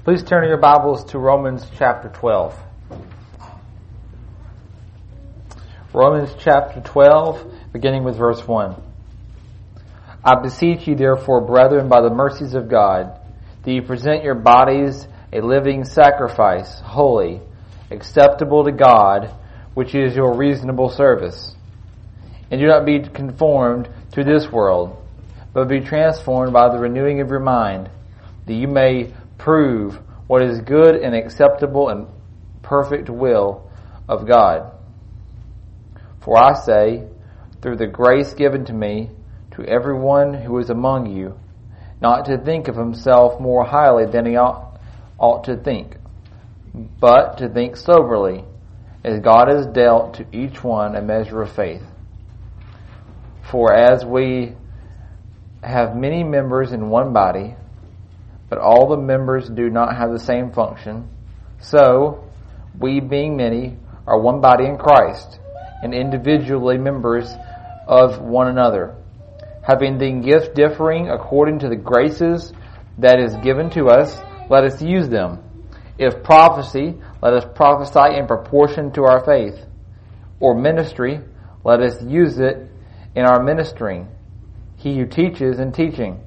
Please turn your Bibles to Romans chapter 12. Romans chapter 12, beginning with verse 1. I beseech you therefore, brethren, by the mercies of God, that you present your bodies a living sacrifice, holy, acceptable to God, which is your reasonable service. And do not be conformed to this world, but be transformed by the renewing of your mind, that you may prove what is good and acceptable and perfect will of God. For I say, through the grace given to me, to everyone who is among you, not to think of himself more highly than he ought to think, but to think soberly, as God has dealt to each one a measure of faith. For as we have many members in one body, but all the members do not have the same function, so we, being many, are one body in Christ, and individually members of one another, having the gift differing according to the graces that is given to us, let us use them. If prophecy, let us prophesy in proportion to our faith. Or ministry, let us use it in our ministering. He who teaches in teaching.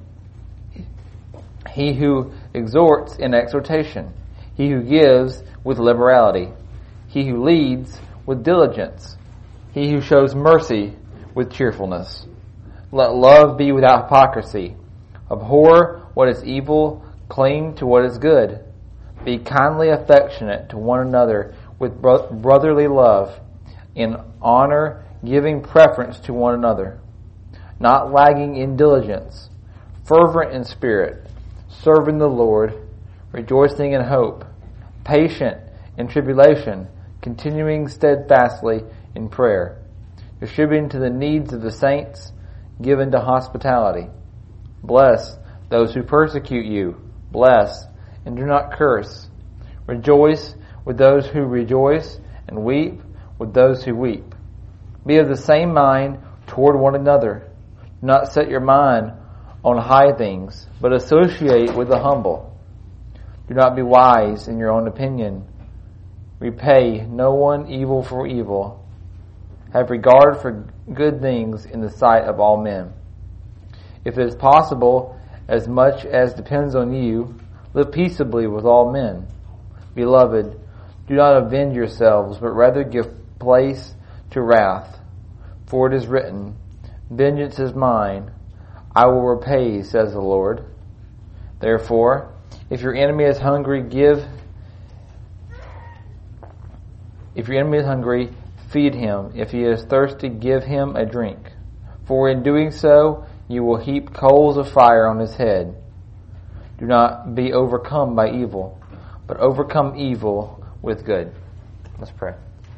He who exhorts in exhortation. He who gives with liberality. He who leads with diligence. He who shows mercy with cheerfulness. Let love be without hypocrisy. Abhor what is evil, cling to what is good. Be kindly affectionate to one another with brotherly love, in honor giving preference to one another, not lagging in diligence, fervent in spirit, serving the Lord, rejoicing in hope, patient in tribulation, continuing steadfastly in prayer, distributing to the needs of the saints, given to hospitality. Bless those who persecute you. Bless and do not curse. Rejoice with those who rejoice, and weep with those who weep. Be of the same mind toward one another. Do not set your mind on high things, but associate with the humble. Do not be wise in your own opinion. Repay no one evil for evil. Have regard for good things in the sight of all men. If it is possible, as much as depends on you, live peaceably with all men. Beloved, do not avenge yourselves, but rather give place to wrath. For it is written, Vengeance is mine, I will repay, says the Lord. Therefore, if your enemy is hungry, feed him. If he is thirsty, give him a drink. For in doing so, you will heap coals of fire on his head. Do not be overcome by evil, but overcome evil with good. Let's pray.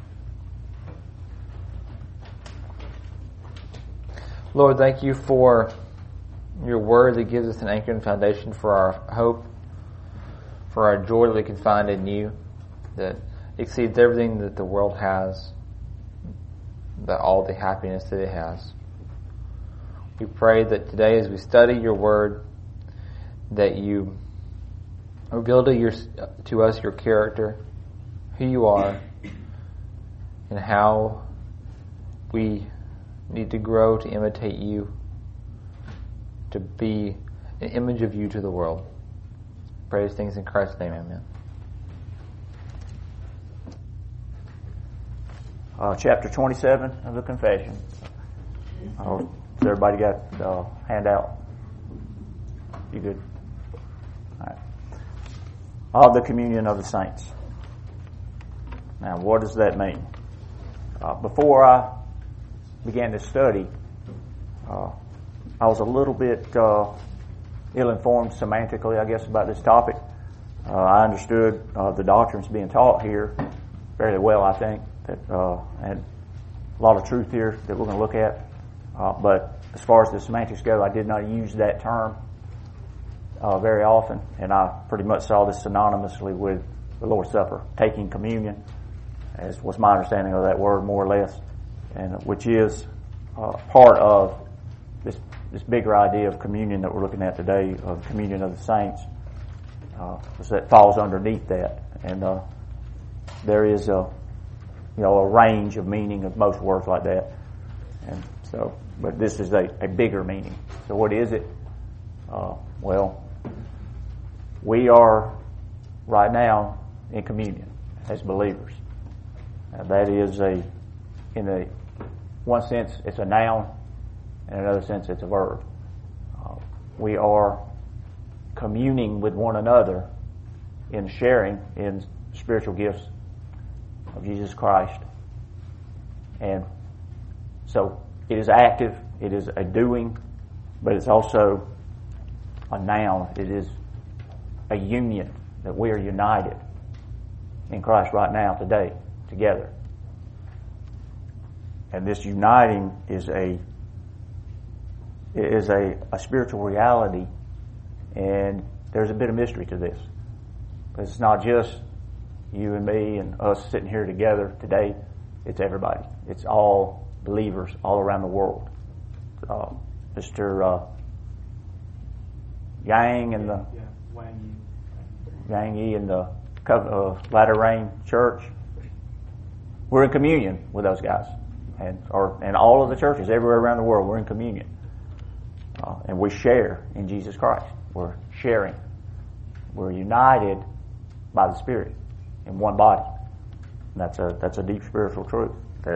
Lord, thank you for your word that gives us an anchor and foundation for our hope, for our joy that we can find in you, that exceeds everything that the world has, that all the happiness that it has. We pray that today as we study your word, that you reveal to us your character, who you are, and how we need to grow to imitate you, to be an image of you to the world. Pray these things in Christ's name, amen. Chapter 27 of the Confession. Has everybody got the handout? You good? All right. Of the communion of the saints. Now, what does that mean? Before I began this study, I was a little bit ill-informed semantically, I guess, about this topic. I understood the doctrines being taught here fairly well, I think, that had a lot of truth here that we're going to look at. But as far as the semantics go, I did not use that term very often, and I pretty much saw this synonymously with the Lord's Supper, taking communion, as was my understanding of that word, more or less, and which is part of this bigger idea of communion that we're looking at today, of communion of the saints. that falls underneath that, and there is a range of meaning of most words like that, and so, but this is a bigger meaning. So what is it? Well, we are right now in communion as believers. That is in one sense, it's a noun, and in another sense, it's a verb. We are communing with one another in sharing in spiritual gifts of Jesus Christ. And so it is active, it is a doing, but it's also a noun. It is a union, that we are united in Christ right now, today, together. And this uniting is a spiritual reality, and there's a bit of mystery to this. But it's not just you and me and us sitting here together today. It's everybody. It's all believers all around the world. Mr. Yang and the Yang Yi and the Latter Rain Church, we're in communion with those guys, and all of the churches everywhere around the world. We're in communion, and we share in Jesus Christ. We're sharing. We're united by the Spirit in one body. And that's a deep spiritual truth.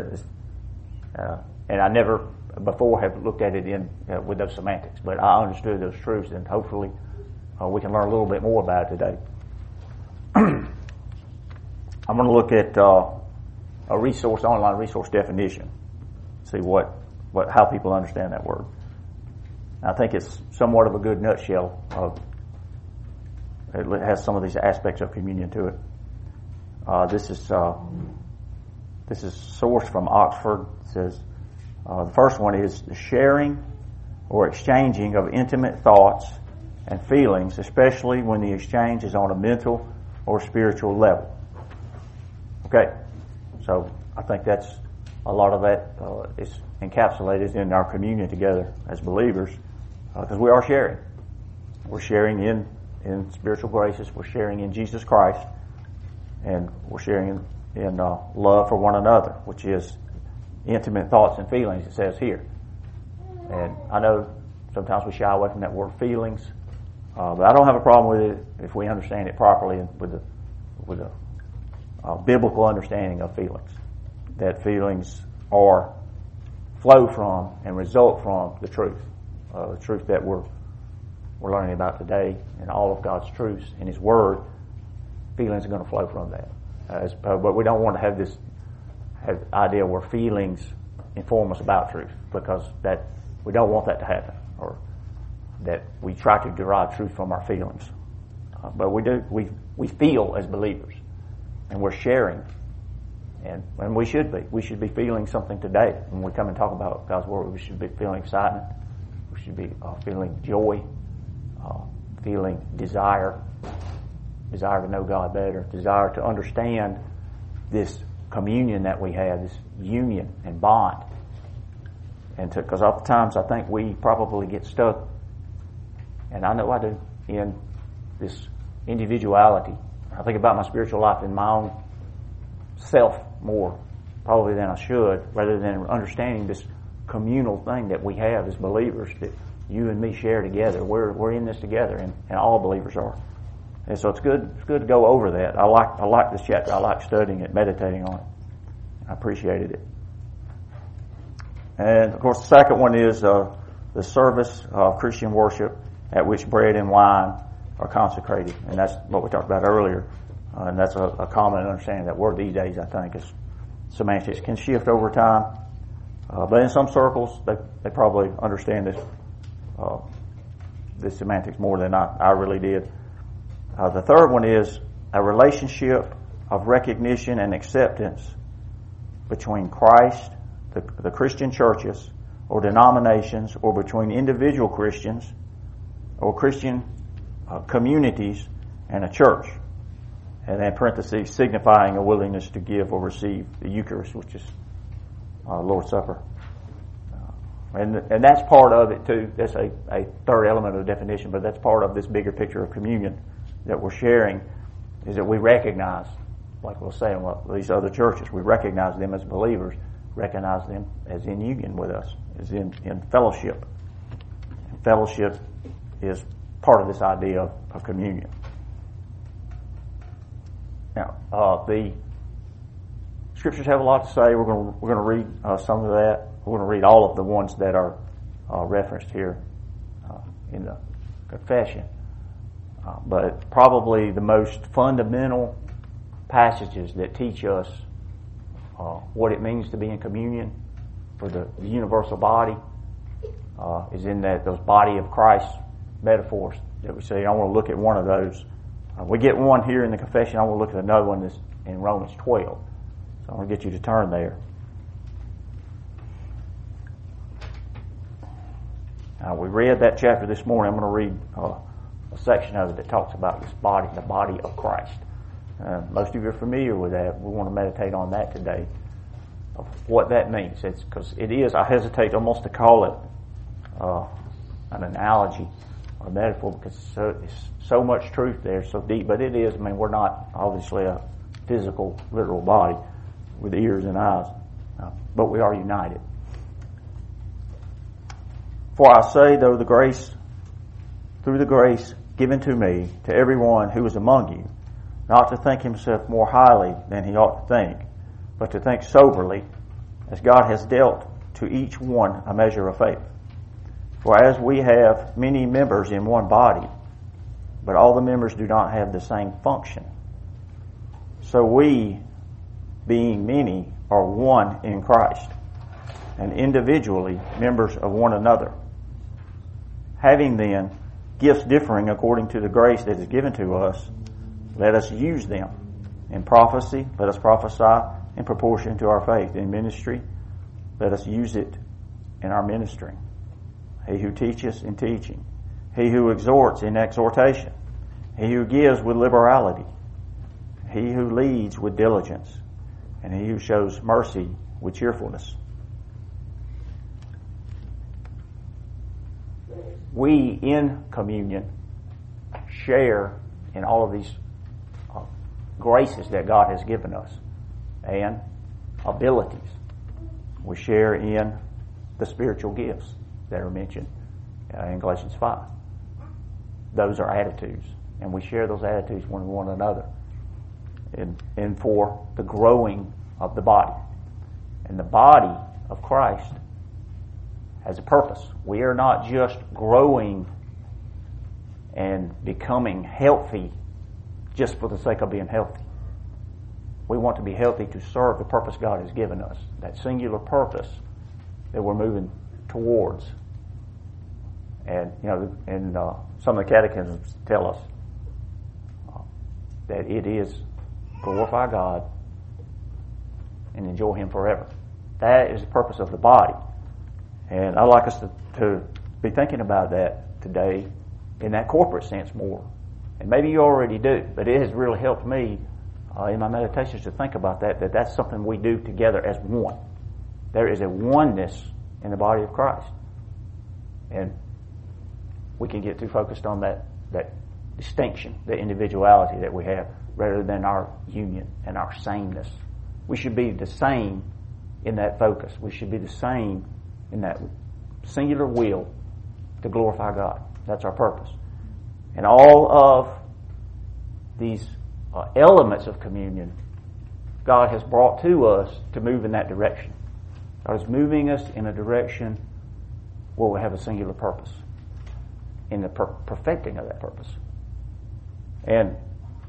And I never before have looked at it with those semantics, but I understood those truths, and hopefully we can learn a little bit more about it today. I'm going to look at a online resource definition, see how people understand that word. I think it's somewhat of a good nutshell it has some of these aspects of communion to it. This is sourced from Oxford. It says the first one is the sharing or exchanging of intimate thoughts and feelings, especially when the exchange is on a mental or spiritual level. Okay, so I think that's a lot of that is encapsulated in our communion together as believers, because we are sharing. We're sharing in spiritual graces. We're sharing in Jesus Christ, and we're sharing in love for one another, which is intimate thoughts and feelings. It says here, and I know sometimes we shy away from that word feelings, but I don't have a problem with it if we understand it properly and with a biblical understanding of feelings. That feelings flow from and result from the truth that we're learning about today, and all of God's truths in His Word. Feelings are going to flow from that, but we don't want to have this idea where feelings inform us about truth, because that we don't want that to happen, or that we try to derive truth from our feelings. But we do. We feel as believers, and we're sharing, and we should be. We should be feeling something today when we come and talk about God's Word. We should be feeling excitement. We should be feeling joy, feeling desire to know God better, desire to understand this communion that we have, this union and bond. And because oftentimes I think we probably get stuck, and I know I do, in this individuality. I think about my spiritual life in my own self more probably than I should, rather than understanding this communal thing that we have as believers, that you and me share together. We're in this together, and all believers are. And so it's good to go over that. I like this chapter. I like studying it, meditating on it. I appreciated it. And of course, the second one is the service of Christian worship at which bread and wine are consecrated, and that's what we talked about earlier. And that's a common understanding. That word these days, I think, is semantics can shift over time. But in some circles, they probably understand this semantics more than I really did. The third one is a relationship of recognition and acceptance between Christ, the Christian churches or denominations, or between individual Christians or Christian communities and a church. And then parentheses, signifying a willingness to give or receive the Eucharist, which is Lord's Supper. And that's part of it too. That's a third element of the definition, but that's part of this bigger picture of communion that we're sharing is that we recognize, like we'll say in these other churches, we recognize them as believers, recognize them as in union with us, as in fellowship. And fellowship is part of this idea of communion. Now, the scriptures have a lot to say. We're going to read some of that. We're going to read all of the ones that are referenced here in the confession. But probably the most fundamental passages that teach us what it means to be in communion for the universal body is in those body of Christ metaphors that we see. I want to look at one of those. We get one here in the confession. I want to look at another one that's in Romans 12. So I'm going to get you to turn there. We read that chapter this morning. I'm going to read a section of it that talks about this body, the body of Christ. Most of you are familiar with that. We want to meditate on that today, of what that means. It's because it is, I hesitate almost to call it an analogy or metaphor because it's so much truth there, so deep. But it is, I mean, we're not obviously a physical, literal body with ears and eyes, but we are united. For I say, through the grace given to me, to everyone who is among you, not to think himself more highly than he ought to think, but to think soberly, as God has dealt to each one a measure of faith. For as we have many members in one body, but all the members do not have the same function, so we, being many, are one in Christ, and individually members of one another. Having then gifts differing according to the grace that is given to us, let us use them. In prophecy, let us prophesy in proportion to our faith. In ministry, let us use it in our ministering. He who teaches in teaching. He who exhorts in exhortation. He who gives with liberality. He who leads with diligence. And he who shows mercy with cheerfulness. We in communion share in all of these graces that God has given us and abilities. We share in the spiritual gifts that are mentioned in Galatians 5. Those are attitudes, and we share those attitudes with one another and for the growing of the body. And the body of Christ has a purpose. We are not just growing and becoming healthy just for the sake of being healthy. We want to be healthy to serve the purpose God has given us, that singular purpose that we're moving towards. And, some of the catechisms tell us that it is glorify God and enjoy Him forever. That is the purpose of the body. And I'd like us to be thinking about that today in that corporate sense more. And maybe you already do, but it has really helped me in my meditations to think about that's something we do together as one. There is a oneness in the body of Christ. And we can get too focused on that distinction, the individuality that we have, rather than our union and our sameness. We should be the same in that focus. We should be the same in that singular will to glorify God. That's our purpose. And all of these elements of communion, God has brought to us to move in that direction. God is moving us in a direction where we have a singular purpose, in the perfecting of that purpose. And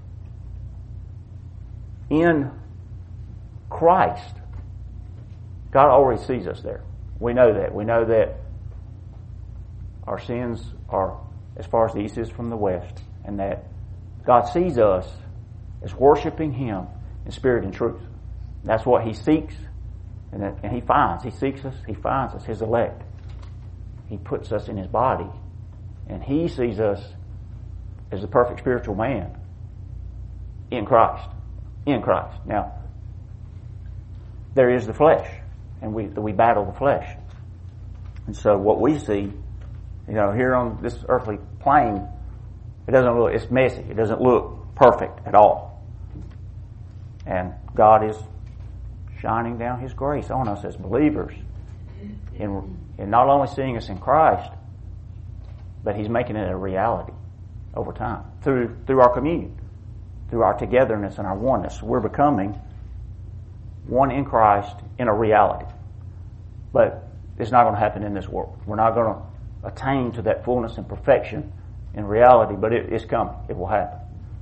in Christ, God already sees us there. We know that. We know that our sins are as far as the east is from the west, and that God sees us as worshiping Him in spirit and truth. That's what He seeks, and He finds. He seeks us, He finds us, His elect. He puts us in His body, and He sees us as the perfect spiritual man in Christ. In Christ. Now, there is the flesh, and we battle the flesh. And so what we see, here on this earthly plane, It doesn't look, it's messy. It doesn't look perfect at all. And God is shining down His grace on us as believers in not only seeing us in Christ, but He's making it a reality over time through our communion, through our togetherness and our oneness. We're becoming one in Christ in a reality. But it's not going to happen in this world. We're not going to attain to that fullness and perfection in reality, but it's coming. It will happen.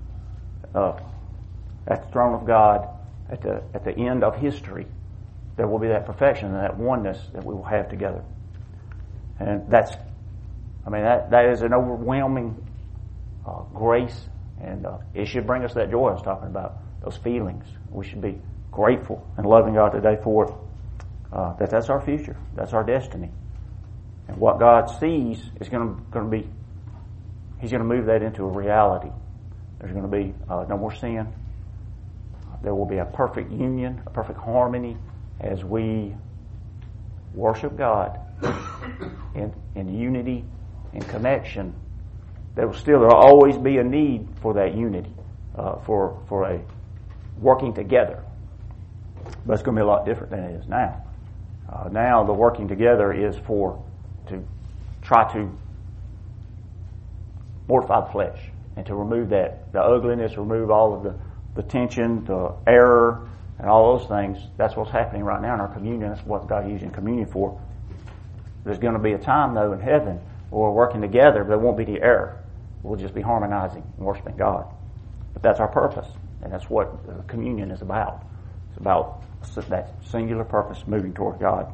At the throne of God, at the end of history, there will be that perfection and that oneness that we will have together. And that is an overwhelming grace, and it should bring us that joy I was talking about, those feelings. We should be grateful and loving God today for it. That's our future. That's our destiny. And what God sees is going to be, He's going to move that into a reality. There's going to be no more sin. There will be a perfect union, a perfect harmony as we worship God in unity and connection. There will always be a need for that unity, for a working together. But it's going to be a lot different than it is now. Now the working together is to try to mortify the flesh and to remove the ugliness, remove all of the tension, the error, and all those things. That's what's happening right now in our communion. That's what God is using communion for. There's going to be a time, though, in heaven where we're working together, but there won't be the error. We'll just be harmonizing and worshiping God. But that's our purpose, and that's what communion is about. It's about that singular purpose, moving toward God.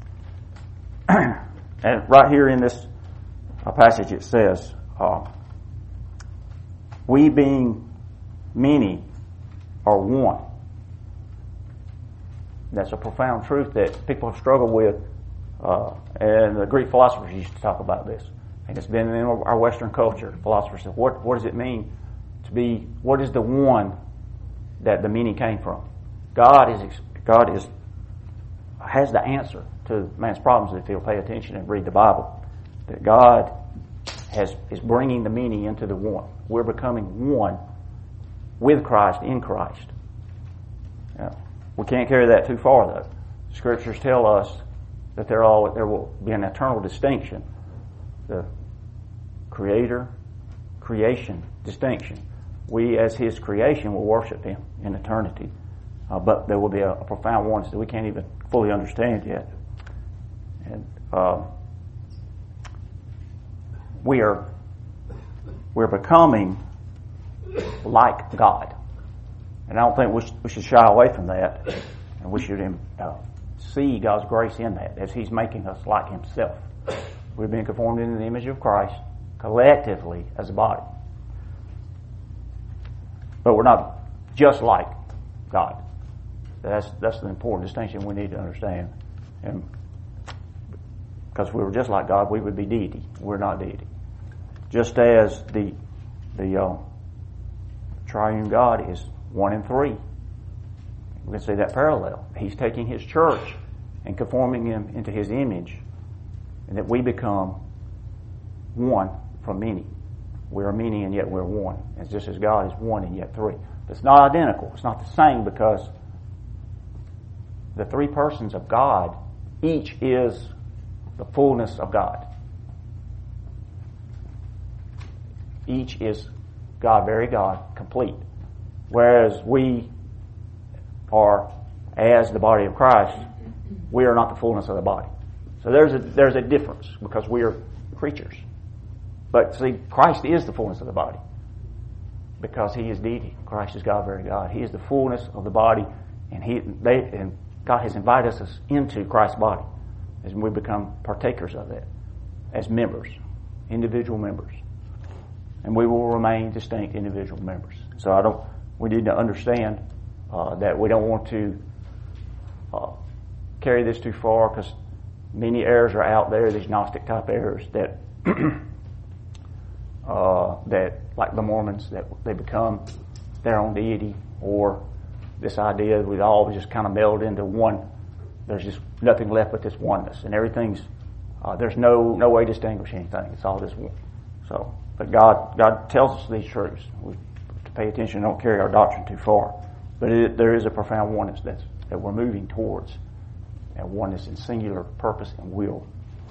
And right here in this passage it says, we being many are one. That's a profound truth that people have struggled with, and the Greek philosophers used to talk about this. And it's been in our Western culture. Philosophers say, what does it mean to be, what is the one that the many came from? God has the answer to man's problems if he'll pay attention and read the Bible. That God is bringing the many into the one. We're becoming one with Christ, in Christ. Now, we can't carry that too far, though. Scriptures tell us that there will be an eternal distinction. The creation distinction. We, as His creation, will worship Him in eternity. But there will be a profound oneness that we can't even fully understand yet. And we're becoming like God. And I don't think we should shy away from that. And we should see God's grace in that as He's making us like Himself. We're being conformed into the image of Christ collectively as a body. But we're not just like God. That's the important distinction we need to understand. And because if we were just like God, we would be deity. We're not deity. Just as the triune God is one in three. We can see that parallel. He's taking His church and conforming them into His image, and that we become one from many. We're many and yet we're one. It's just as God is one and yet three. But it's not identical. It's not the same, because the three persons of God, each is the fullness of God. Each is God, very God, complete. Whereas we are, as the body of Christ, we are not the fullness of the body. So there's a difference, because we are creatures. But see, Christ is the fullness of the body, because He is deity. Christ is God, very God. He is the fullness of the body, and God has invited us into Christ's body as we become partakers of that as members, individual members. And we will remain distinct individual members. So we need to understand that we don't want to carry this too far, because many errors are out there, these Gnostic type errors that that, like the Mormons, that they become their own deity, or this idea that we all just kind of meld into one. There's just nothing left but this oneness, and everything's there's no way to distinguish anything. It's all just one. So But God tells us these truths. We have to pay attention and don't carry our doctrine too far. But there is a profound oneness that we're moving towards, and oneness in singular purpose and will.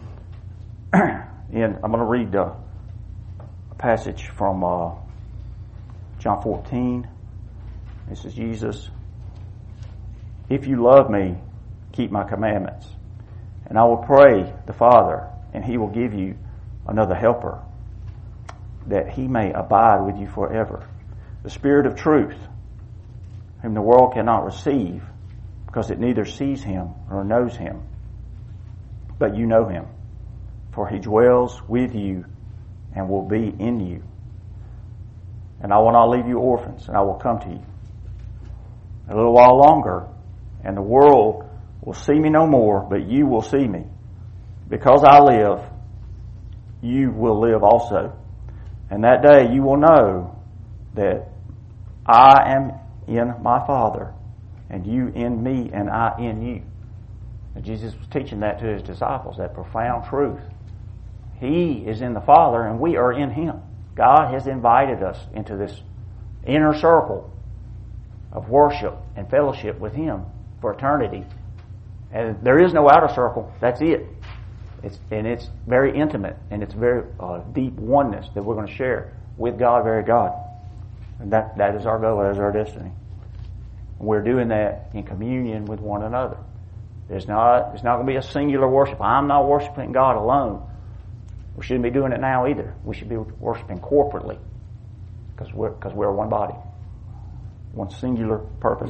And I'm going to read a passage from John 14. This is Jesus. If you love me, keep my commandments. And I will pray the Father, and he will give you another helper, that he may abide with you forever. The Spirit of truth, whom the world cannot receive, because it neither sees him nor knows him. But you know him, for he dwells with you and will be in you. And I will not leave you orphans, and I will come to you. A little while longer, and the world will see me no more, but you will see me. Because I live, you will live also. And that day you will know that I am in my Father, and you in me, and I in you. And Jesus was teaching that to his disciples, that profound truth. He is in the Father, and we are in him. God has invited us into this inner circle of worship and fellowship with him for eternity. And there is no outer circle. That's it. It's very intimate, and it's very deep oneness that we're going to share with God, very God. And that is our goal, that is our destiny. And we're doing that in communion with one another. It's not going to be a singular worship. I'm not worshiping God alone. We shouldn't be doing it now either. We should be worshiping corporately, because we're one body, one singular purpose.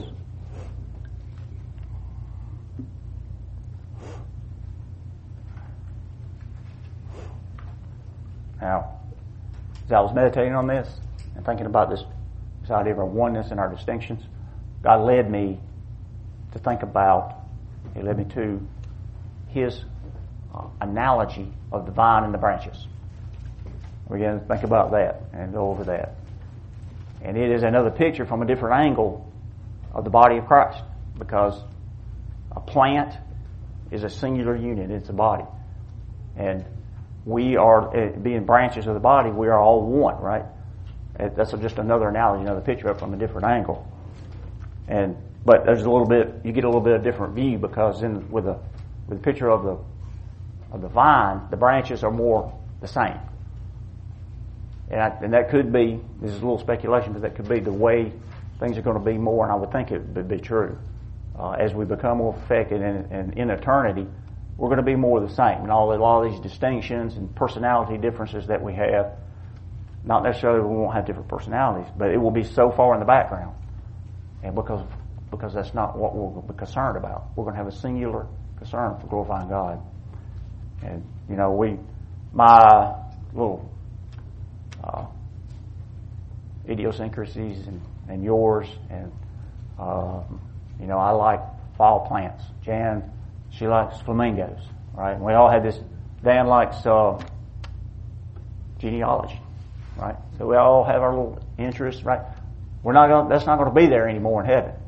Now, as I was meditating on this and thinking about this idea of our oneness and our distinctions, God led me to think about, he led me to his analogy of the vine and the branches. We're going to think about that and go over that. And it is another picture from a different angle of the body of Christ, because a plant is a singular unit, it's a body. And we are, being branches of the body, we are all one, right? That's just another analogy, another picture from a different angle. But there's you get a little bit of different view, because with the picture of the vine, the branches are more the same. And that could be, this is a little speculation, but that could be the way things are going to be more, and I would think it would be true. As we become more perfected and in eternity, we're going to be more the same. And a lot of these distinctions and personality differences that we have, not necessarily we won't have different personalities, but it will be so far in the background. And because that's not what we'll be concerned about. We're going to have a singular concern for glorifying God. And, my little idiosyncrasies and yours, and, I like fall plants. Jan, she likes flamingos, right? And we all have this, Dan likes genealogy, right? So we all have our little interests, right? That's not going to be there anymore in heaven.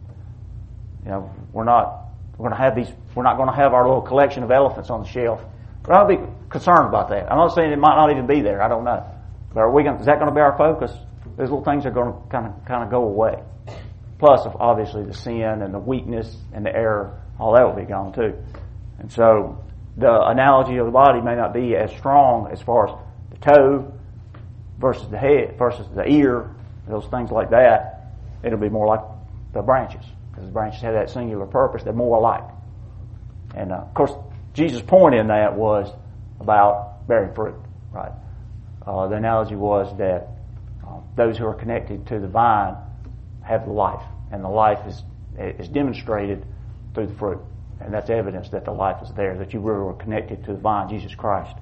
We're not going to have our little collection of elephants on the shelf. We're not going to be concerned about that. I'm not saying it might not even be there. I don't know. But is that going to be our focus? Those little things are going to kind of go away. Plus, obviously, the sin and the weakness and the error, all that will be gone too. And so, the analogy of the body may not be as strong as far as the toe versus the head versus the ear, those things like that. It'll be more like the branches, because the branches have that singular purpose. They're more alike. And of course, Jesus' point in that was about bearing fruit, right? The analogy was that those who are connected to the vine have the life, and the life is demonstrated through the fruit, and that's evidence that the life is there, that you really are connected to the vine, Jesus Christ.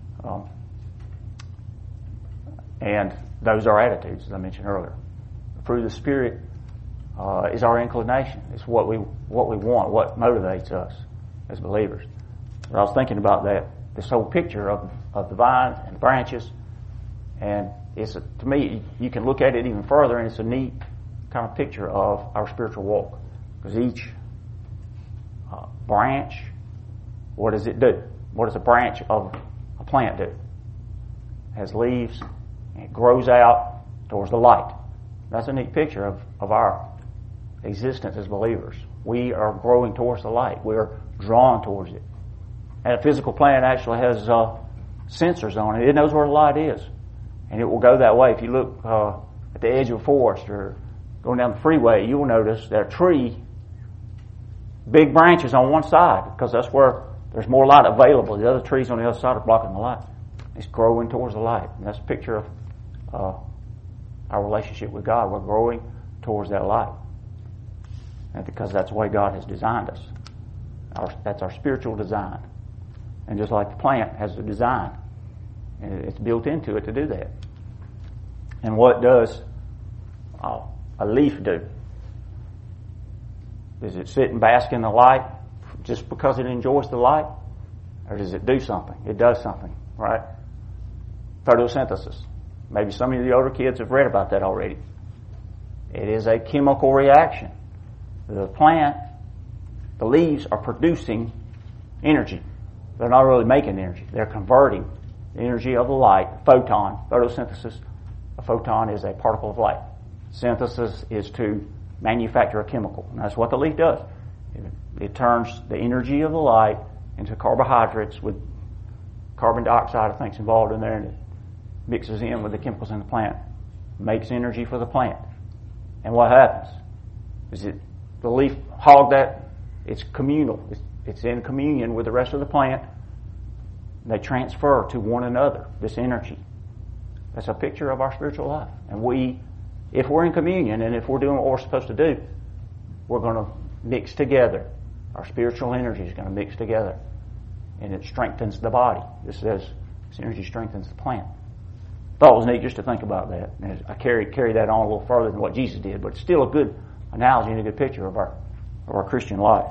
And those are attitudes, as I mentioned earlier. The fruit of the Spirit is our inclination. It's what we want, what motivates us as believers. But I was thinking about this whole picture of the vine and the branches, and to me, you can look at it even further, and it's a neat kind of picture of our spiritual walk. Because each branch, what does it do? What does a branch of a plant do? It has leaves, and it grows out towards the light. That's a neat picture of our existence as believers. We are growing towards the light. We're drawn towards it. And a physical plant actually has sensors on it. It knows where the light is. And it will go that way. If you look at the edge of a forest or going down the freeway, you will notice that a tree, big branches on one side, because that's where there's more light available. The other trees on the other side are blocking the light. It's growing towards the light. And that's a picture of our relationship with God. We're growing towards that light. And because that's the way God has designed us. That's our spiritual design. And just like the plant has a design, and it's built into it to do that. And what does a leaf do? Does it sit and bask in the light just because it enjoys the light? Or does it do something? It does something, right? Photosynthesis. Maybe some of the older kids have read about that already. It is a chemical reaction. The plant, the leaves are producing energy. They're not really making energy. They're converting the energy of the light, photon, photosynthesis. A photon is a particle of light. Synthesis is to manufacture a chemical. And that's what the leaf does. It turns the energy of the light into carbohydrates with carbon dioxide, I think, is involved in there, and it mixes in with the chemicals in the plant, makes energy for the plant. And what happens is the leaf hog that. It's communal. It's in communion with the rest of the plant. They transfer to one another this energy. That's a picture of our spiritual life. And if we're in communion and if we're doing what we're supposed to do, we're going to mix together. Our spiritual energy is going to mix together. And it strengthens the body. This says this energy strengthens the plant. Thought it was neat just to think about that. And I carry that on a little further than what Jesus did, but it's still a good analogy and a good picture of our Christian life.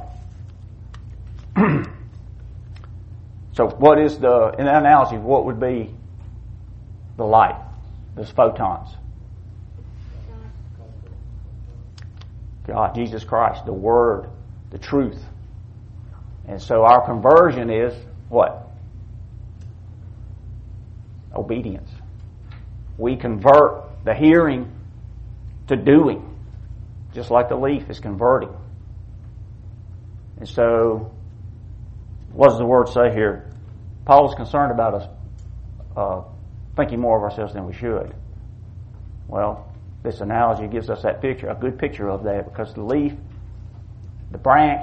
So what is in that analogy, what would be the light, those photons? God, Jesus Christ, the Word, the truth. And so our conversion is what? Obedience. We convert the hearing to doing, just like the leaf is converting. And so, what does the Word say here? Paul is concerned about us thinking more of ourselves than we should. Well, this analogy gives us that picture, a good picture of that, because the leaf, the branch,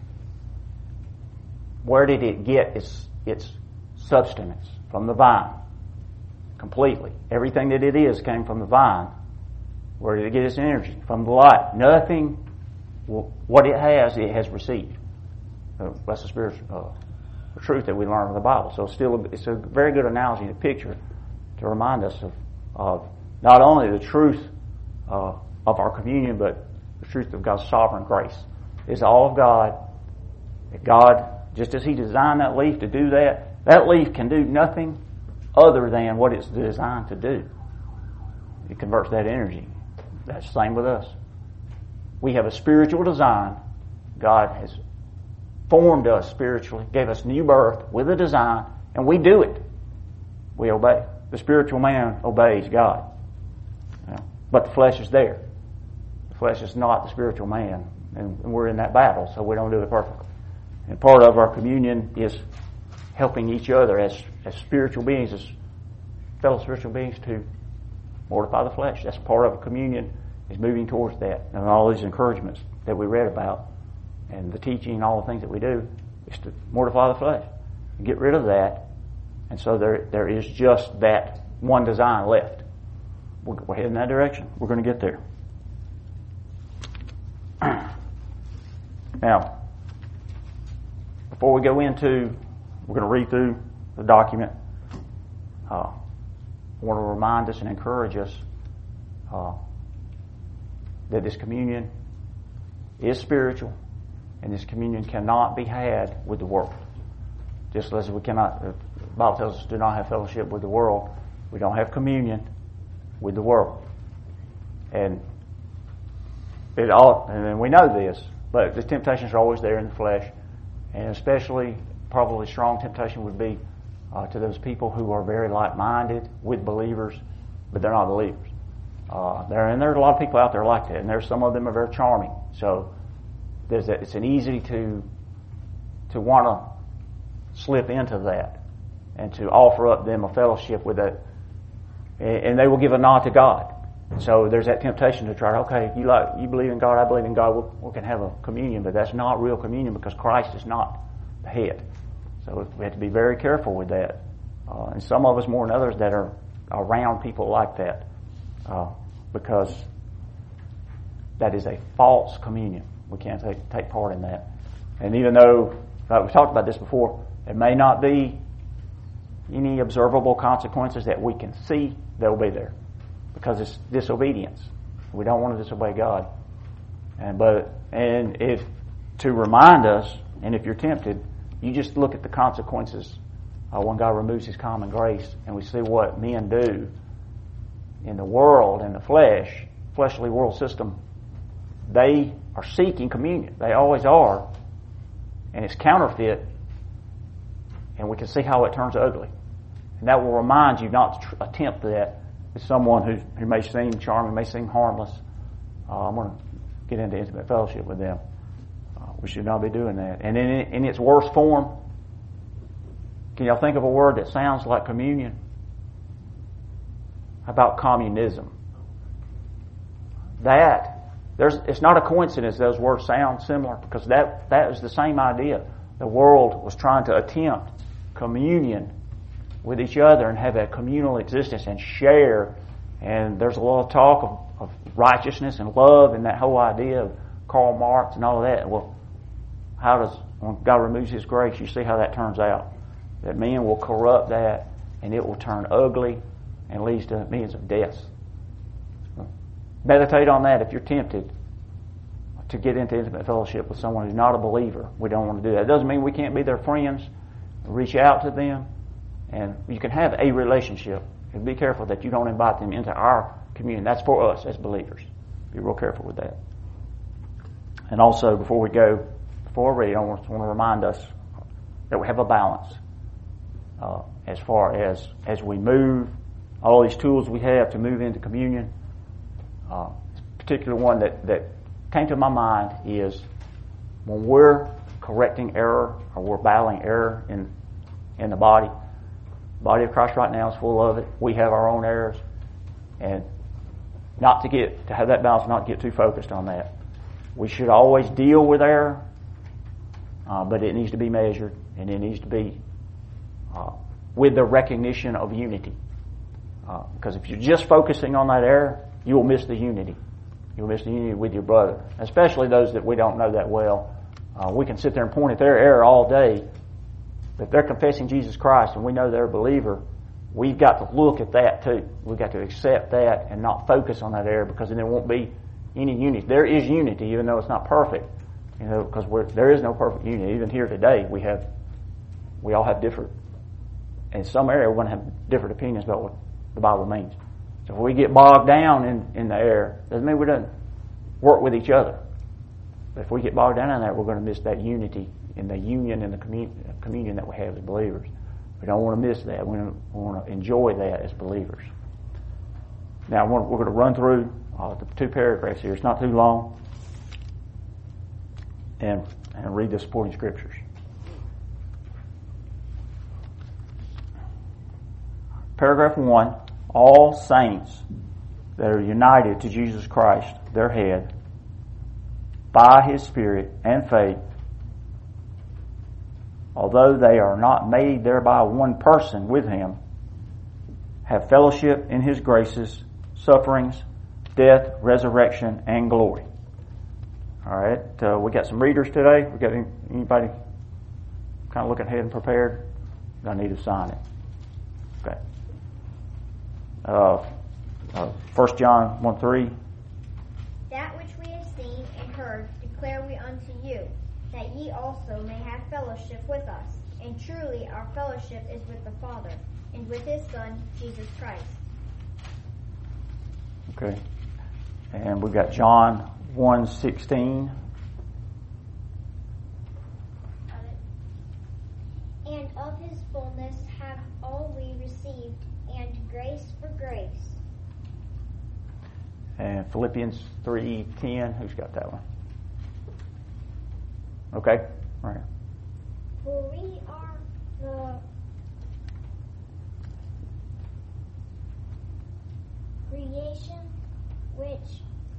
where did it get its substance? From the vine. Completely. Everything that it is came from the vine. Where did it get its energy? From the light. Nothing, what it has received. That's the spiritual the truth that we learn in the Bible. So it's a very good analogy and a picture to remind us of not only the truth of our communion, but the truth of God's sovereign grace. It's all of God. God, just as He designed that leaf to do that leaf can do nothing other than what it's designed to do. It converts that energy. That's the same with us. We have a spiritual design. God has formed us spiritually, gave us new birth with a design, and we do it. We obey. The spiritual man obeys God. But the flesh is there. The flesh is not the spiritual man, and we're in that battle, so we don't do it perfectly. And part of our communion is helping each other as spiritual beings, as fellow spiritual beings, to mortify the flesh. That's part of communion, is moving towards that. And all these encouragements that we read about, and the teaching and all the things that we do, is to mortify the flesh and get rid of that. And so there is just that one design left. We're heading in that direction. We're going to get there. Now, before we go into, we're going to read through the document. I want to remind us and encourage us that this communion is spiritual, and this communion cannot be had with the world. Just as we cannot, the Bible tells us, do not have fellowship with the world. We don't have communion with the world. And we know this, but the temptations are always there in the flesh, and especially, probably strong temptation would be to those people who are very like-minded with believers, but they're not believers. There's a lot of people out there like that, and there's some of them are very charming. So it's an easy to want to slip into that and to offer up them a fellowship with that, and they will give a nod to God. So there's that temptation to try. Okay, you believe in God, I believe in God. We can have a communion, but that's not real communion because Christ is not the head. So we have to be very careful with that. And some of us more than others that are around people like that, because that is a false communion. We can't take part in that. And even though we talked about this before, there may not be any observable consequences that we can see, they'll be there. Because it's disobedience. We don't want to disobey God. And if to remind us, and if you're tempted, you just look at the consequences when God removes His common grace, and we see what men do in the world, in the fleshly world system. They are seeking communion. They always are. And it's counterfeit, and we can see how it turns ugly. And that will remind you not to attempt that with someone who may seem charming, may seem harmless. I'm going to get into intimate fellowship with them. We should not be doing that. And in its worst form, can y'all think of a word that sounds like communion? How about communism? It's not a coincidence those words sound similar, because that is the same idea. The world was trying to attempt communion with each other and have a communal existence and share. And there's a lot of talk of righteousness and love and that whole idea of Karl Marx and all of that. Well, when God removes His grace, you see how that turns out. That men will corrupt that, and it will turn ugly and leads to millions of deaths. Meditate on that if you're tempted to get into intimate fellowship with someone who's not a believer. We don't want to do that. It doesn't mean we can't be their friends. Reach out to them, and you can have a relationship. And be careful that you don't invite them into our communion. That's for us as believers. Be real careful with that. And also, before I read, I want to remind us that we have a balance as far as we move. All these tools we have to move into communion. Particular one that came to my mind is when we're correcting error or we're battling error in the body. The body of Christ right now is full of it. We have our own errors, and to have that balance, not get too focused on that. We should always deal with error, but it needs to be measured, and it needs to be with the recognition of unity. Because if you're just focusing on that error, you will miss the unity. You'll miss the unity with your brother, especially those that we don't know that well. We can sit there and point at their error all day, but if they're confessing Jesus Christ and we know they're a believer, we've got to look at that too. We've got to accept that and not focus on that error, because then there won't be any unity. There is unity, even though it's not perfect, because there is no perfect unity. Even here today, we all have different, in some area we're going to have different opinions about what the Bible means. So if we get bogged down in the error, doesn't mean we don't work with each other. But if we get bogged down in that, we're going to miss that unity in the union and the communion that we have as believers. We don't want to miss that. We want to enjoy that as believers. Now we're going to run through the 2 paragraphs here. It's not too long, and read the supporting scriptures. Paragraph 1. All saints that are united to Jesus Christ, their head, by His Spirit and faith, although they are not made thereby one person with Him, have fellowship in His graces, sufferings, death, resurrection, and glory. All right, we got some readers today. We got anybody kind of looking ahead and prepared? I need to sign it. Okay. 1 John 1:3. That which we have seen and heard declare we unto you, that ye also may have fellowship with us. And truly our fellowship is with the Father, and with His Son, Jesus Christ. Okay. And we've got John 1:16. And of His fullness have all we received, and grace for grace. Philippians 3:10. Who's got that one? Okay. All right. For we are the creation which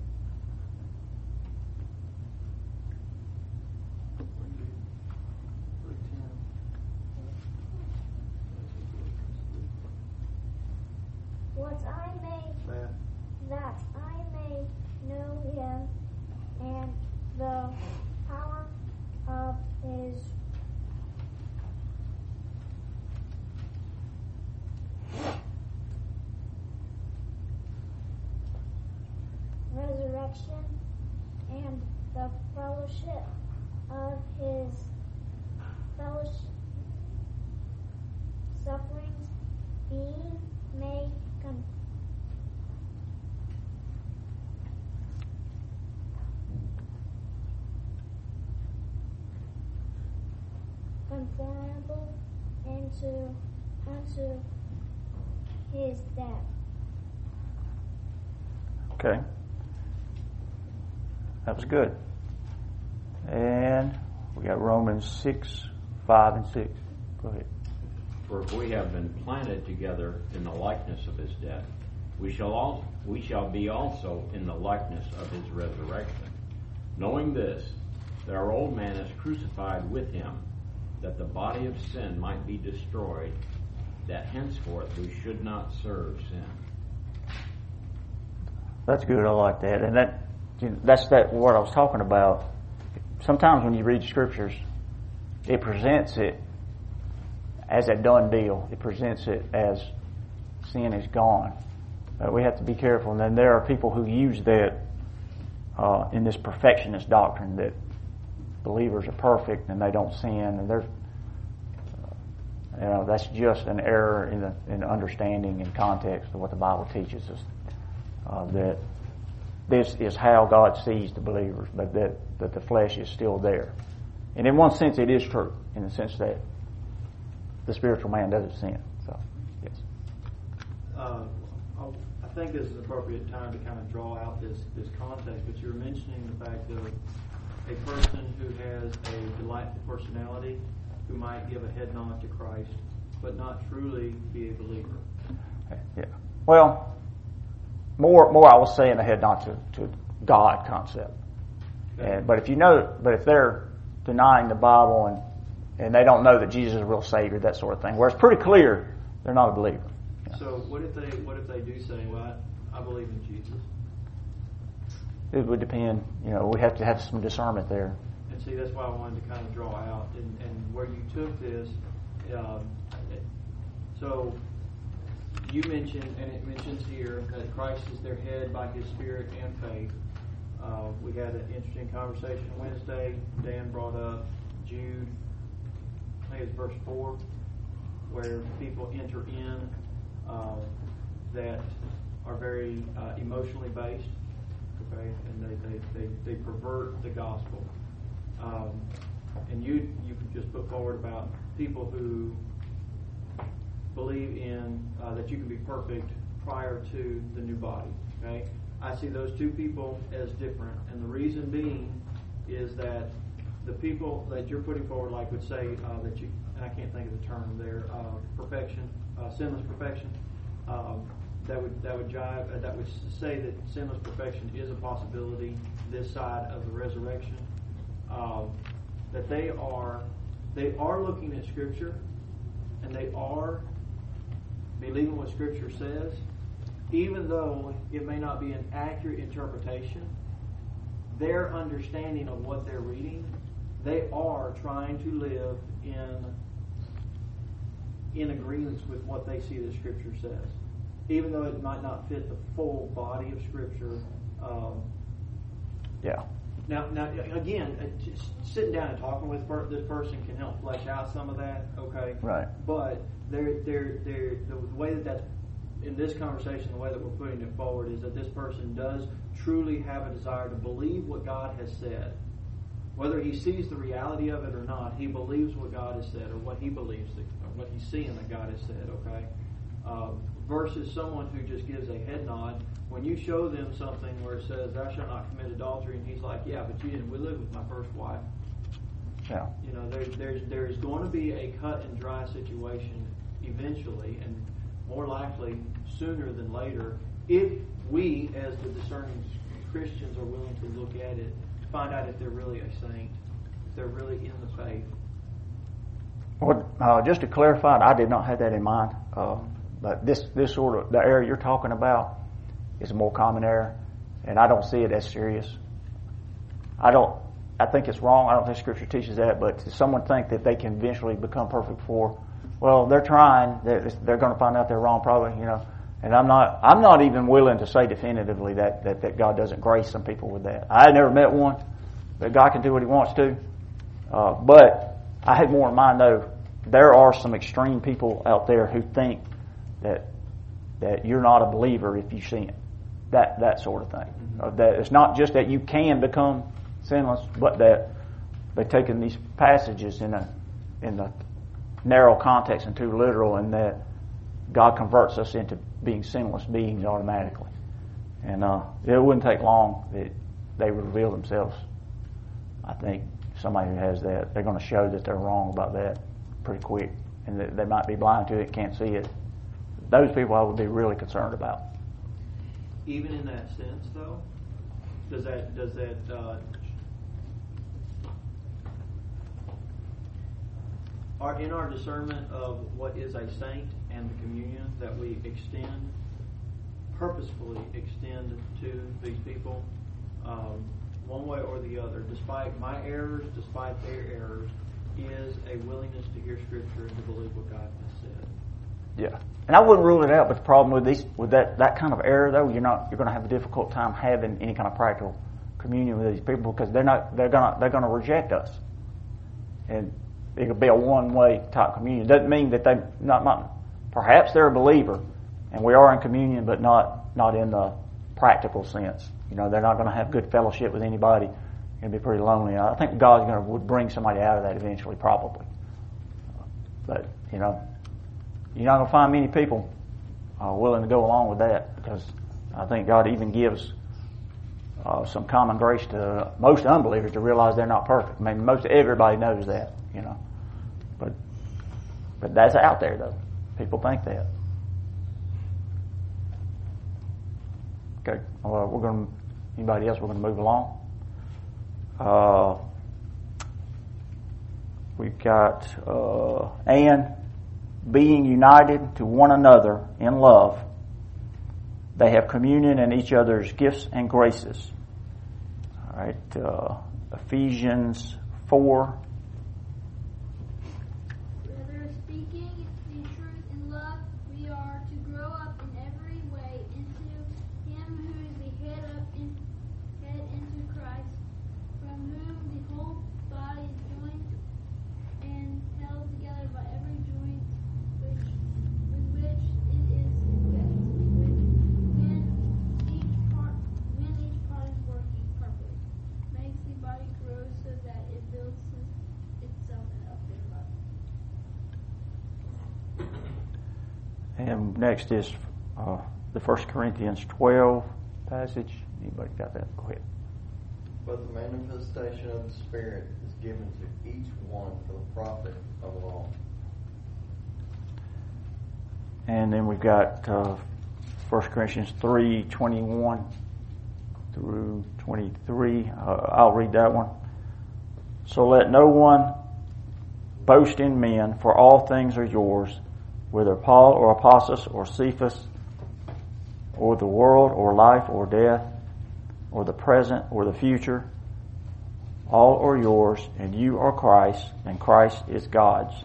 that I may know him and the power of his resurrection and the fellowship of his sufferings, being made conformable unto his death. Okay. That was good. And we got Romans 6:5 and 6. Go ahead. For if we have been planted together in the likeness of his death, we shall be also in the likeness of his resurrection. Knowing this, that our old man is crucified with him, that the body of sin might be destroyed, that henceforth we should not serve sin. That's good. I like that. And that's what I was talking about. Sometimes when you read scriptures, it presents it as a done deal. It presents it as sin is gone. We have to be careful. And then there are people who use that in this perfectionist doctrine that believers are perfect and they don't sin. And there's, that's just an error in the understanding and context of what the Bible teaches us. That this is how God sees the believers, but that the flesh is still there. And in one sense, it is true, in the sense that the spiritual man doesn't sin. So, yes. I think this is an appropriate time to kind of draw out this context, but you were mentioning the fact of a person who has a delightful personality who might give a head nod to Christ, but not truly be a believer. Yeah. Well, more I was saying a head nod to God concept. Okay. But if they're denying the Bible and they don't know that Jesus is a real Savior, that sort of thing, where it's pretty clear they're not a believer. Yeah. So what if they do say, well, I believe in Jesus? It would depend. We have to have some discernment there. And see, that's why I wanted to kind of draw out and where you took this. So you mentioned, and it mentions here, that Christ is their head by his Spirit and faith. We had an interesting conversation Wednesday. Dan brought up Jude, I think it's verse 4, where people enter in that are very emotionally based, okay, and they pervert the gospel. And you just put forward about people who believe in that you can be perfect prior to the new body. Okay, I see those two people as different, and the reason being is that the people that you're putting forward, like, would say that you, and I can't think of the term there, perfection, sinless perfection. That would jive. That would say that sinless perfection is a possibility this side of the resurrection. That they are looking at Scripture, and they are believing what Scripture says, even though it may not be an accurate interpretation. Their understanding of what they're reading, they are trying to live in agreement with what they see the Scripture says, even though it might not fit the full body of Scripture. Yeah. Now, again, just sitting down and talking with this person can help flesh out some of that, okay? Right. But the way that's in this conversation, the way that we're putting it forward is that this person does truly have a desire to believe what God has said. Whether he sees the reality of it or not, he believes what God has said, or what he believes, or what he's seeing that God has said, okay? Versus someone who just gives a head nod when you show them something where it says, "Thou shalt not commit adultery," and he's like, "Yeah, but you didn't. We lived with my first wife." Yeah. You know, there's going to be a cut and dry situation eventually, and more likely sooner than later, if we, as the discerning Christians, are willing to look at it, find out if they're really a saint, if they're really in the faith. Well, just to clarify, I did not have that in mind. But this sort of, the error you're talking about is a more common error, and I don't see it as serious. I think it's wrong. I don't think Scripture teaches that, but to someone think that they can eventually become perfect before, well, they're trying. They're going to find out they're wrong, probably, you know. And I'm not even willing to say definitively that God doesn't grace some people with that. I never met one, but God can do what He wants to. But I had more in mind, though. There are some extreme people out there who think that you're not a believer if you sin. That sort of thing. That it's not just that you can become sinless, but that they've taken these passages in the narrow context and too literal, and that God converts us into being sinless beings automatically. And it wouldn't take long that they would reveal themselves. I think somebody who has that, they're going to show that they're wrong about that pretty quick, and that they might be blind to it, can't see it. Those people I would be really concerned about. Even in that sense, though, does that in our discernment of what is a saint and the communion that we purposefully extend to these people, one way or the other, despite my errors, despite their errors, is a willingness to hear Scripture and to believe what God has said. Yeah, and I wouldn't rule it out. But the problem with that kind of error, though, you're going to have a difficult time having any kind of practical communion with these people, because they're going to reject us, and it could be a one-way type communion. It doesn't mean that they not perhaps they're a believer, and we are in communion, but not in the practical sense. You know, they're not going to have good fellowship with anybody. It'd be pretty lonely. I think God's would bring somebody out of that eventually, probably. But you know, you're not going to find many people willing to go along with that, because I think God even gives some common grace to most unbelievers to realize they're not perfect. I mean, most everybody knows that, you know. But that's out there, though. People think that. Okay. Anybody else? We're going to move along. We've got and being united to one another in love, they have communion in each other's gifts and graces. All right, Ephesians 4. Whether speaking the truth in love, we are to grow up in every way into Him who is the head into Christ, from whom the whole body is joined and held together by every joint with which it is equipped. When each part is working properly, makes the body grow so that it builds itself up in love. And next is the 1 Corinthians 12 passage. Anybody got that? Go ahead. But the manifestation of the Spirit is given to each one for the profit of all. And then we've got 1 Corinthians 3:21 through 23. I'll read that one. So let no one boast in men, for all things are yours, whether Paul or Apollos or Cephas, or the world or life or death, or the present or the future. All are yours, and you are Christ, and Christ is God's.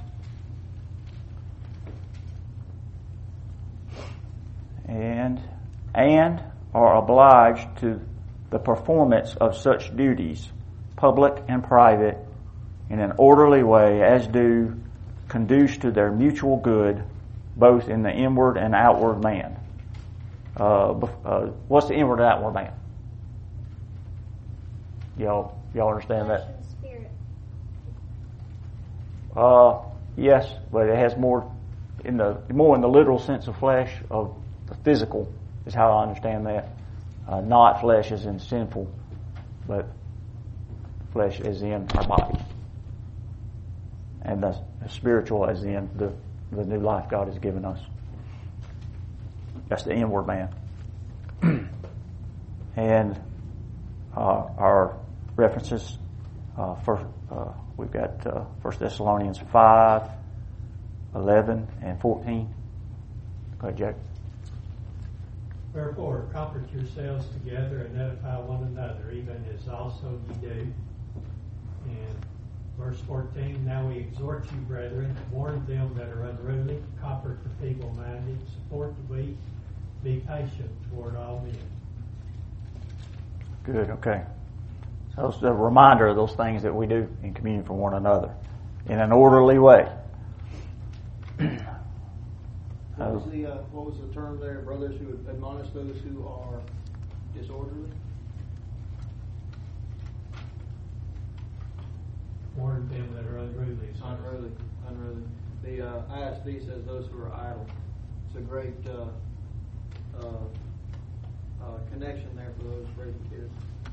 And are obliged to the performance of such duties, public and private, in an orderly way, as do conduce to their mutual good, both in the inward and outward man. What's the inward and outward man? Y'all understand that? Spirit. Yes, but it has more in the literal sense of flesh, of the physical is how I understand that. Not flesh as in sinful, but flesh as in our body. And the spiritual as in the new life God has given us. That's the inward man. And our references, we've got 1 Thessalonians 5, 11, and 14. Go ahead, Jack. Wherefore, comfort yourselves together and edify one another, even as also ye do. And verse 14, now we exhort you, brethren, warn them that are unruly, comfort the feeble-minded, support the weak, be patient toward all men. Good, okay. So it's a reminder of those things that we do in communion for one another in an orderly way. What was the term there? Brothers who admonish those who are disorderly? Warn them that are unruly. Unruly. The ISV says those who are idle. It's a great connection there for those raising kids.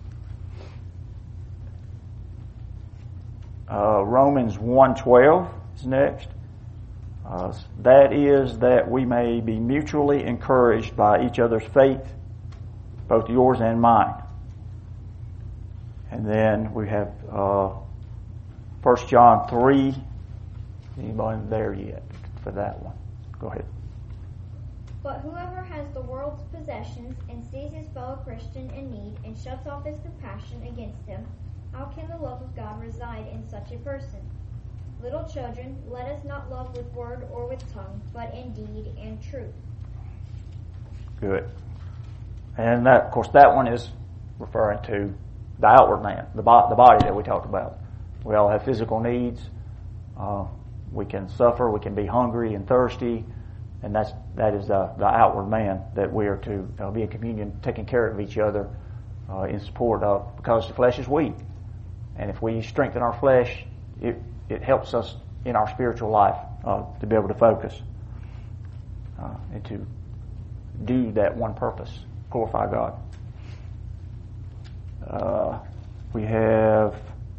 Romans 1:12 is next. That is that we may be mutually encouraged by each other's faith, both yours and mine. And then we have 1 John 3. Anybody there yet for that one? Go ahead. But whoever has the world's possessions and sees his fellow Christian in need and shuts off his compassion against him, how can the love of God reside in such a person? Little children, let us not love with word or with tongue, but in deed and truth. Good. And that, of course, that one is referring to the outward man, the body that we talked about. We all have physical needs. We can suffer. We can be hungry and thirsty, and that is the outward man that we are to be in communion, taking care of each other in support of, because the flesh is weak, and if we strengthen our flesh, it helps us in our spiritual life to be able to focus and to do that one purpose, glorify God. We have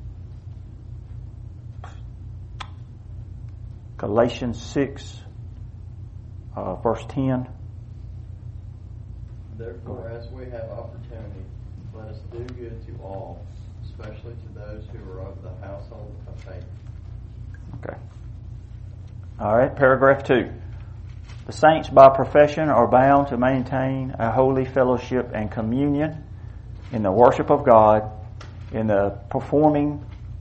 Galatians 6, verse 10. Therefore, as we have opportunity, let us do good to all, especially to those who are of the household of faith. Okay. All right, paragraph 2. The saints by profession are bound to maintain a holy fellowship and communion in the worship of God, in performing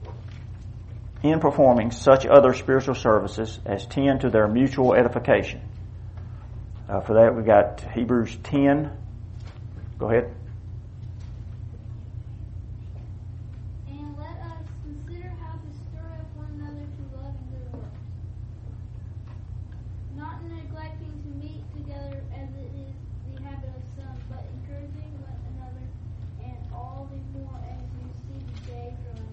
such other spiritual services as tend to their mutual edification. For that we got Hebrews 10. Go ahead. And let us consider how to stir up one another to love and good works, not neglecting to meet together as it is the habit of some, but encouraging one another, and all the more as you see the day drawing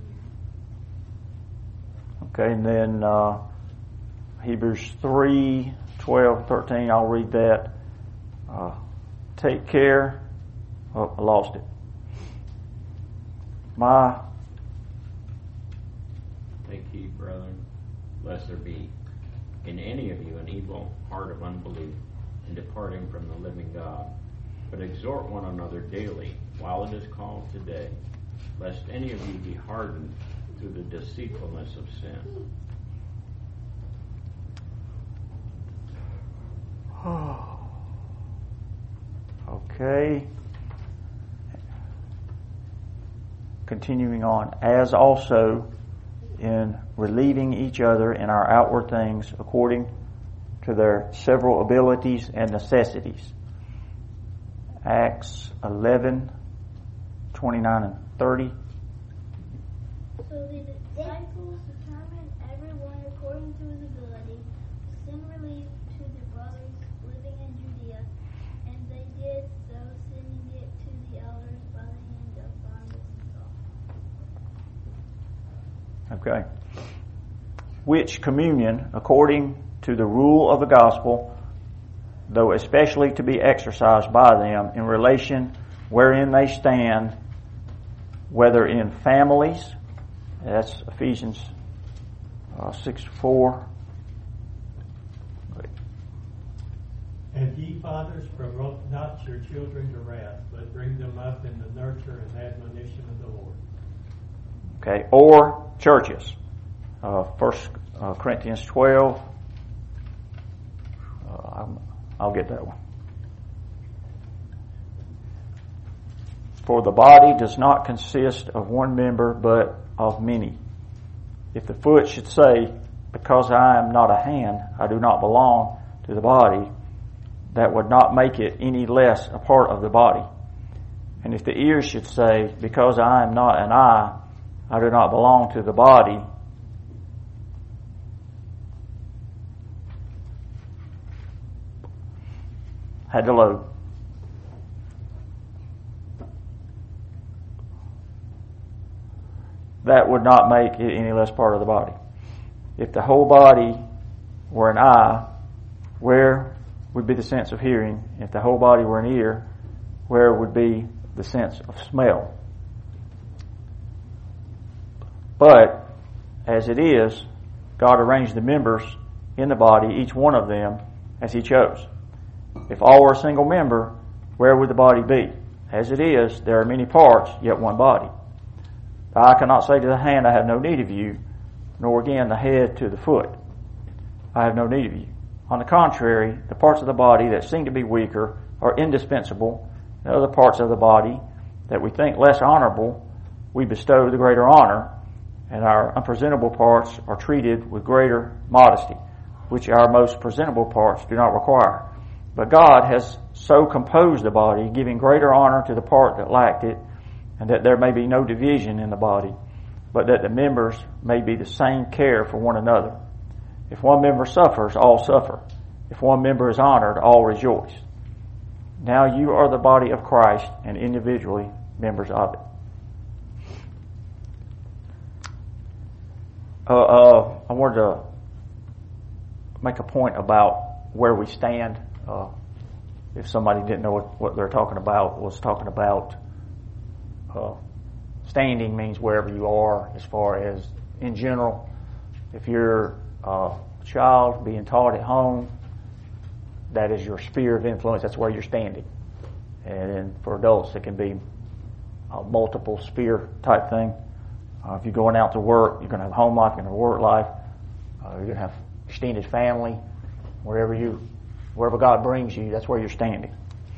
near. Okay, and then Hebrews 3, 12, 13, I'll read that. Take care. Oh, I lost it. Take heed, brethren, lest there be in any of you an evil heart of unbelief in departing from the living God. But exhort one another daily, while it is called today, lest any of you be hardened through the deceitfulness of sin. Okay. Continuing on, as also in relieving each other in our outward things according to their several abilities and necessities. Acts 11, 29 and 30. So the disciples determined everyone according to his ability to send relief to the brothers living in Judea, and they did so, sending it to the elders by the hand of Barnabas and Saul. Okay. Which communion, according to the rule of the gospel, though especially to be exercised by them in relation wherein they stand, whether in families, that's Ephesians 6:4. And ye fathers, provoke not your children to wrath, but bring them up in the nurture and admonition of the Lord. Okay, or churches. 1 Corinthians 12. I'll get that one. For the body does not consist of one member, but of many. If the foot should say, because I am not a hand, I do not belong to the body, that would not make it any less a part of the body. And if the ear should say, because I am not an eye, I do not belong to the body, had to load. That would not make it any less part of the body. If the whole body were an eye, where would be the sense of hearing? If the whole body were an ear, where would be the sense of smell? But, as it is, God arranged the members in the body, each one of them, as He chose. If all were a single member, where would the body be? As it is, there are many parts, yet one body. The eye cannot say to the hand, I have no need of you, nor again the head to the foot, I have no need of you. On the contrary, the parts of the body that seem to be weaker are indispensable. The other parts of the body that we think less honorable, we bestow the greater honor, and our unpresentable parts are treated with greater modesty, which our most presentable parts do not require. But God has so composed the body, giving greater honor to the part that lacked it, and that there may be no division in the body, but that the members may be the same care for one another. If one member suffers, all suffer. If one member is honored, all rejoice. Now you are the body of Christ and individually members of it. I wanted to make a point about where we stand. If somebody didn't know what they're talking about, was talking about standing means wherever you are, as far as in general. If you're a child being taught at home, that is your sphere of influence. That's where you're standing. And then for adults, it can be a multiple sphere type thing. If you're going out to work, you're going to have home life, you're going to have work life, you're going to have extended family. Wherever God brings you, that's where you're standing.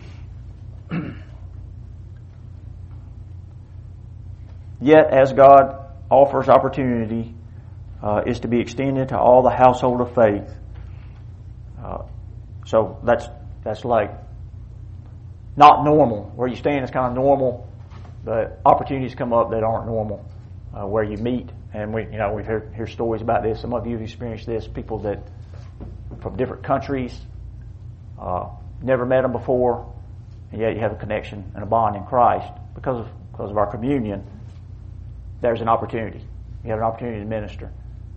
Yet, as God offers opportunity, is to be extended to all the household of faith. So that's like not normal. Where you stand is kind of normal, but opportunities come up that aren't normal. Where you meet, and we hear stories about this. Some of you have experienced this. People that from different countries, never met them before, and yet you have a connection and a bond in Christ because of our communion. There's an opportunity. You have an opportunity to minister.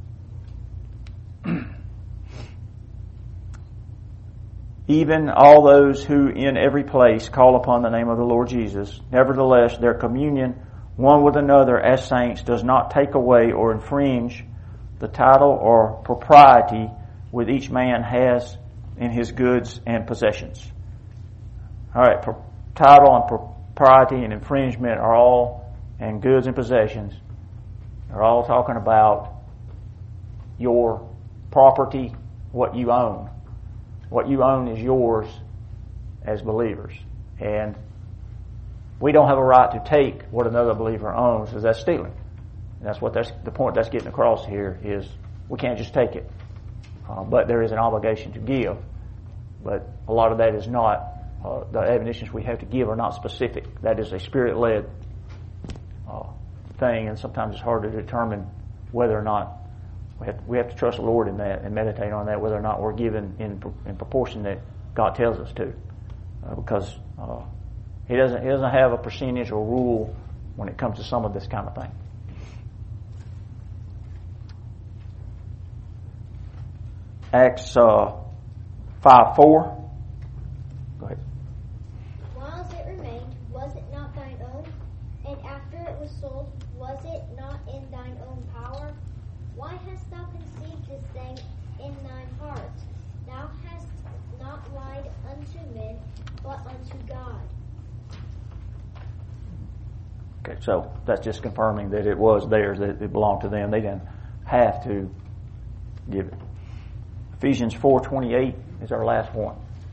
Even all those who in every place call upon the name of the Lord Jesus, nevertheless their communion one with another as saints does not take away or infringe the title or propriety which each man has in his goods and possessions. All right, title and propriety and infringement are all, and goods and possessions are all talking about your property, what you own. What you own is yours as believers. And we don't have a right to take what another believer owns, because that's stealing. And that's the point that's getting across here is we can't just take it. But there is an obligation to give. But a lot of that is not, the admonitions we have to give are not specific. That is a Spirit-led thing, and sometimes it's hard to determine whether or not we have to trust the Lord in that and meditate on that, whether or not we're given in proportion that God tells us to, because He doesn't have a percentage or rule when it comes to some of this kind of thing. Acts 5:4. the souls, was it not in thine own power? Why hast thou conceived this thing in thine heart? Thou hast not lied unto men, but unto God. Okay, so that's just confirming that it was theirs, that it belonged to them. They didn't have to give it. Ephesians 4:28 is our last one.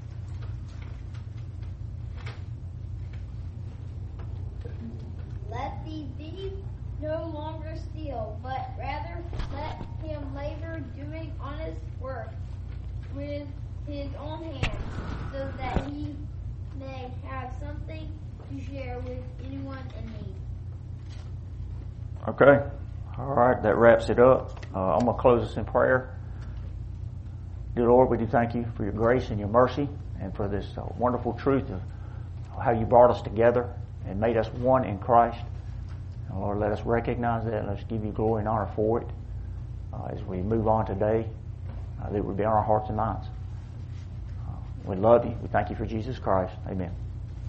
Let thee be no longer steal, but rather let him labor doing honest work with his own hands, so that he may have something to share with anyone in need. Okay. All right, that wraps it up. I'm going to close this in prayer. Dear Lord, we do thank you for your grace and your mercy and for this wonderful truth of how you brought us together and made us one in Christ. And Lord, let us recognize that. Let's give you glory and honor for it as we move on today. That it would be on our hearts and minds. We love you. We thank you for Jesus Christ. Amen.